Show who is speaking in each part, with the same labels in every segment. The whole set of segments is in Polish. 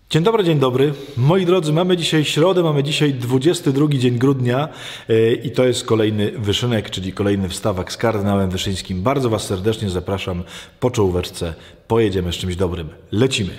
Speaker 1: Dzień dobry. Moi drodzy, mamy dzisiaj środę, mamy dzisiaj 22 dzień grudnia i to jest kolejny wyszynek, czyli kolejny wstawak z kardynałem Wyszyńskim. Bardzo Was serdecznie zapraszam po czołóweczce. Pojedziemy z czymś dobrym. Lecimy.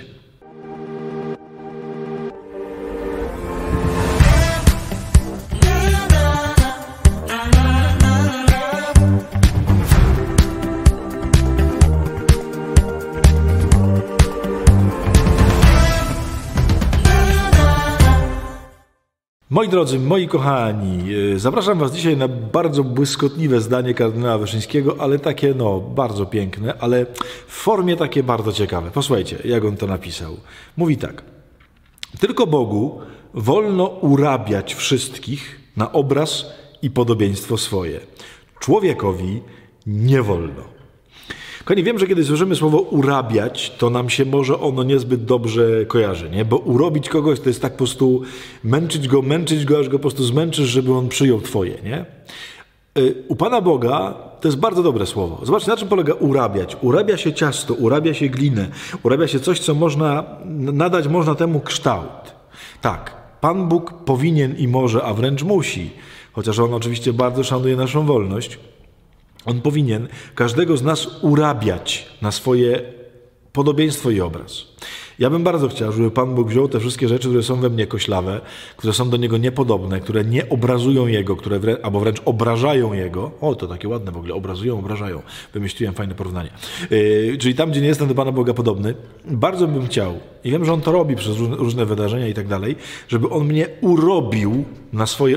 Speaker 1: Moi drodzy, moi kochani, zapraszam Was dzisiaj na bardzo błyskotliwe zdanie kardynała Wyszyńskiego, ale takie bardzo piękne, ale w formie takie bardzo ciekawe. Posłuchajcie, jak on to napisał. Mówi tak: tylko Bogu wolno urabiać wszystkich na obraz i podobieństwo swoje. Człowiekowi nie wolno. Kochani, wiem, że kiedy słyszymy słowo urabiać, to nam się może ono niezbyt dobrze kojarzy, nie? Bo urobić kogoś to jest tak po prostu męczyć go, aż go po prostu zmęczysz, żeby on przyjął twoje, nie? U Pana Boga to jest bardzo dobre słowo. Zobaczcie, na czym polega urabiać. Urabia się ciasto, urabia się glinę, urabia się coś, co nadać można temu kształt. Tak, Pan Bóg powinien i może, a wręcz musi, chociaż On oczywiście bardzo szanuje naszą wolność, On powinien każdego z nas urabiać na swoje podobieństwo i obraz. Ja bym bardzo chciał, żeby Pan Bóg wziął te wszystkie rzeczy, które są we mnie koślawe, które są do Niego niepodobne, które nie obrazują Jego, albo wręcz obrażają Jego. O, to takie ładne w ogóle, obrażają. Wymyśliłem fajne porównanie. Czyli tam, gdzie nie jestem do Pana Boga podobny, bardzo bym chciał, i wiem, że On to robi przez różne wydarzenia i tak dalej, żeby On mnie urobił na swoje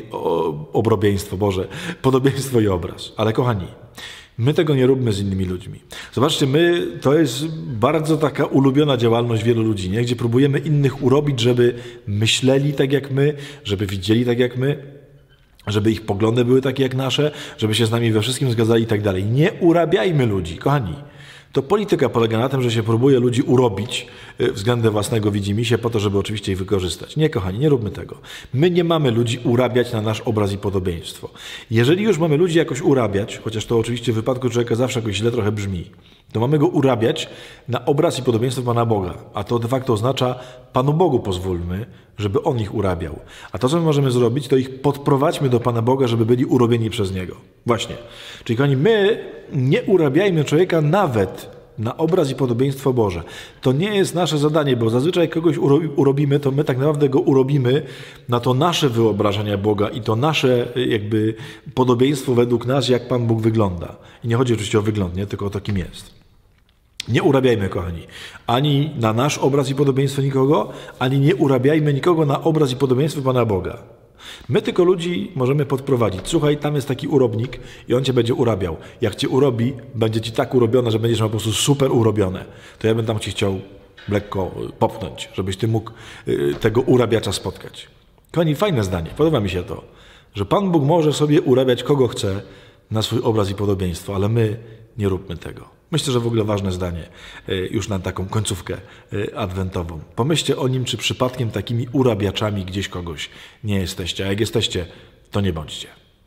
Speaker 1: podobieństwo i obraz. Ale kochani, my tego nie róbmy z innymi ludźmi. Zobaczcie, to jest bardzo taka ulubiona działalność wielu ludzi, nie? Gdzie próbujemy innych urobić, żeby myśleli tak jak my, żeby widzieli tak jak my, żeby ich poglądy były takie jak nasze, żeby się z nami we wszystkim zgadzali i tak dalej. Nie urabiajmy ludzi, kochani. To polityka polega na tym, że się próbuje ludzi urobić względem własnego widzimisię po to, żeby oczywiście ich wykorzystać. Nie, kochani, nie róbmy tego. My nie mamy ludzi urabiać na nasz obraz i podobieństwo. Jeżeli już mamy ludzi jakoś urabiać, chociaż to oczywiście w wypadku człowieka zawsze jakoś źle trochę brzmi, to mamy go urabiać na obraz i podobieństwo Pana Boga. A to de facto oznacza, Panu Bogu pozwólmy, żeby On ich urabiał. A to, co my możemy zrobić, to ich podprowadźmy do Pana Boga, żeby byli urobieni przez Niego. Właśnie. Czyli kochani, my nie urabiajmy człowieka nawet na obraz i podobieństwo Boże. To nie jest nasze zadanie, bo zazwyczaj jak kogoś urobimy, to my tak naprawdę go urobimy na to nasze wyobrażenia Boga i to nasze jakby podobieństwo według nas, jak Pan Bóg wygląda. I nie chodzi oczywiście o wygląd, nie? Tylko o to, kim jest. Nie urabiajmy, kochani, ani na nasz obraz i podobieństwo nikogo, ani nie urabiajmy nikogo na obraz i podobieństwo Pana Boga. My tylko ludzi możemy podprowadzić. Słuchaj, tam jest taki urobnik i on cię będzie urabiał. Jak cię urobi, będzie ci tak urobione, że będziesz miał po prostu super urobione. To ja bym tam ci chciał lekko popchnąć, żebyś ty mógł tego urabiacza spotkać. Kochani, fajne zdanie, podoba mi się to, że Pan Bóg może sobie urabiać kogo chce na swój obraz i podobieństwo, ale my nie róbmy tego. Myślę, że w ogóle ważne zdanie już na taką końcówkę adwentową. Pomyślcie o nim, czy przypadkiem takimi urabiaczami gdzieś kogoś nie jesteście. A jak jesteście, to nie bądźcie.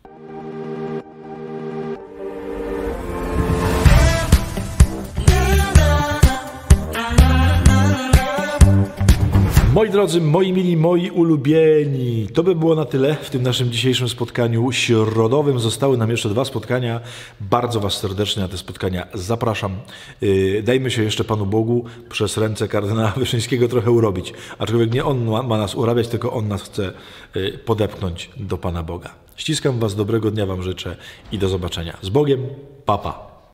Speaker 1: Moi drodzy, moi mili, moi ulubieni, to by było na tyle w tym naszym dzisiejszym spotkaniu środowym. Zostały nam jeszcze 2 spotkania. Bardzo Was serdecznie na te spotkania zapraszam. Dajmy się jeszcze Panu Bogu przez ręce kardynała Wyszyńskiego trochę urobić. Aczkolwiek nie On ma nas urabiać, tylko On nas chce podepchnąć do Pana Boga. Ściskam Was, dobrego dnia Wam życzę i do zobaczenia. Z Bogiem, pa, pa.